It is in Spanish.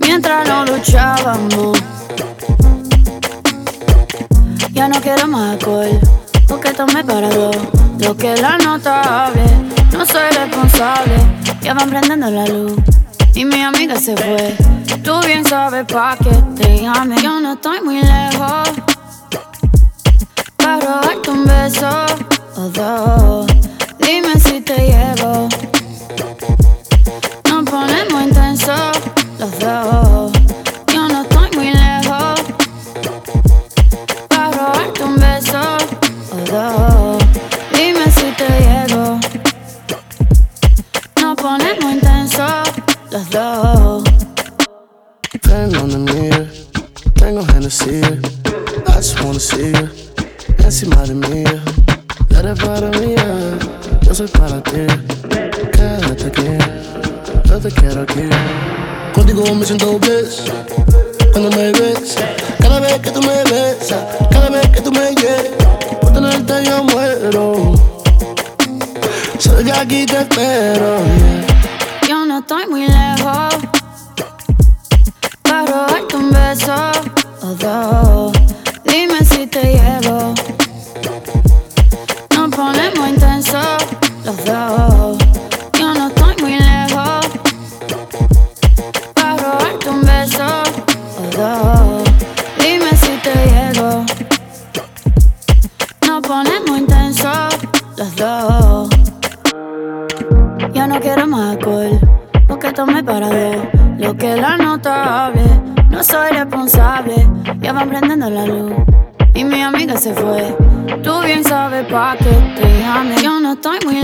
mientras no luchábamos. Ya no quiero más alcohol, porque tomé para dos. Lo que la nota hable, no soy responsable. Ya van prendiendo la luz y mi amiga se fue. Tú bien sabes pa' que te llame. Yo no estoy muy lejos para robarte un beso o dos. Dime si te llego. Nos ponemos intensos los dos. Yo no estoy muy lejos para robarte un beso o dos. Dime si te llego. Nos ponemos intensos los dos. Pen on the mirror, tengo Hennessy. I just wanna see you encima de mí. Eres para mí, yo soy para ti. Quédate aquí, yo te quiero aquí. Contigo me siento bliss cuando me ves. Cada vez que tú me besas, cada vez que tú me hieres, por tenerte yo muero. Soy que aquí te espero, yeah. Yo no estoy muy lejos para robarte un beso o dos. Dime si te llego. Nos ponemos intensos los dos. Yo no estoy muy lejos para robarte un beso o dos. Dime si te llego. Nos ponemos intensos los dos. Ya no quiero más alcohol, porque tomé para dos. Lo que la nota hable, no soy responsable. Ya van prendiendo la luz y mi amiga se fue. Tú bien sabes pa' que te llame. Yo no estoy muy